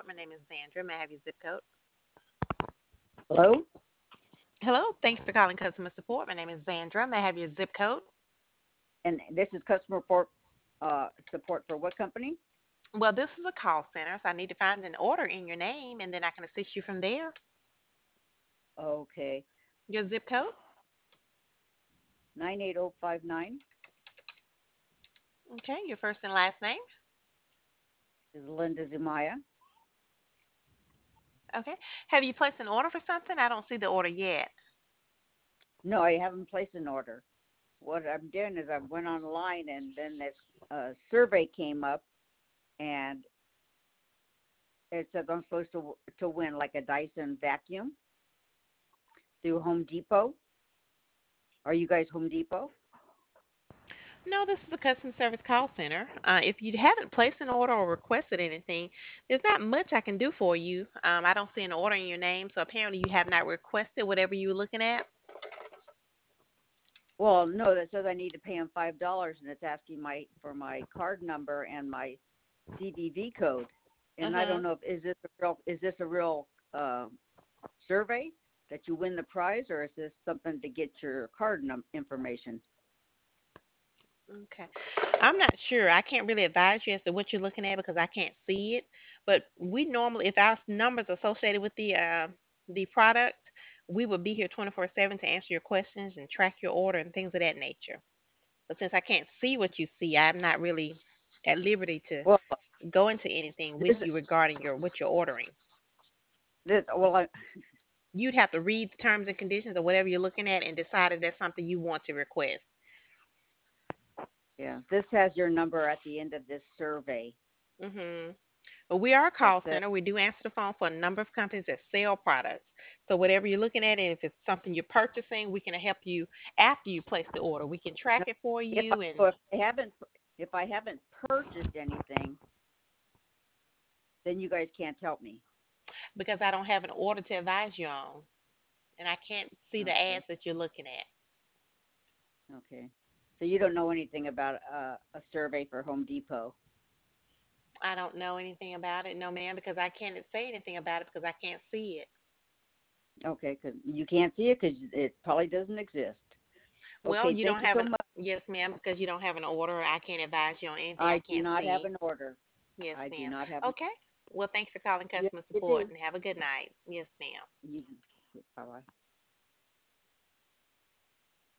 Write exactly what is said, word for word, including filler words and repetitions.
support. My name is Sandra. May I have your zip code? Hello, Hello. Thanks for calling customer support. My name is Sandra. May I have your zip code? and this is customer report uh, support for what company? Well, this is a call center, so I need to find an order in your name, and then I can assist you from there. Okay, Your zip code? nine eight zero five nine Okay. Your first and last name? is Linda Zumaya. Okay. Have you placed an order for something? I don't see the order yet. No, I haven't placed an order. What I'm doing is I went online and then this uh, survey came up and it says I'm supposed to to win like a Dyson vacuum through Home Depot. Are you guys Home Depot? No, this is a customer service call center. Uh, if you haven't placed an order or requested anything, there's not much I can do for you. Um, I don't see an order in your name, so apparently you have not requested whatever you were looking at. Well, no, that says I need to pay them five dollars and it's asking my for my card number and my C V V code. And I Mm-hmm. don't know if is this a real is this a real uh, survey that you win the prize, or is this something to get your card num- information? Okay. I'm not sure. I can't really advise you as to what you're looking at because I can't see it. But we normally, if our numbers associated with the uh, the product, we would be here twenty-four seven to answer your questions and track your order and things of that nature. But since I can't see what you see, I'm not really at liberty to Well, go into anything with this you regarding your what you're ordering. this well, I, You'd have to read the terms and conditions or whatever you're looking at and decide if that's something you want to request. yeah, this has your number at the end of this survey hmm But we are a that call says center. We do answer the phone for a number of companies that sell products. So whatever you're looking at, and if it's something you're purchasing, we can help you after you place the order. We can track no, it for if I, you, and so if I haven't if I haven't purchased anything, then you guys can't help me. because I don't have an order to advise you on, and I can't see the Okay, ads that you're looking at. okay. So you don't know anything about uh, a survey for Home Depot. I don't know anything about it, no ma'am, because I can't say anything about it because I can't see it. Okay, because you can't see it because it probably doesn't exist. Well, Okay, you don't thank you have so an much. yes, ma'am, because you don't have an order. I can't advise you on anything I I do can't not have see. an order. Yes, I do ma'am. not have an. Okay. Well, thanks for calling Yeah, customer you support do. and have a good night. Yes, ma'am. You. Bye bye.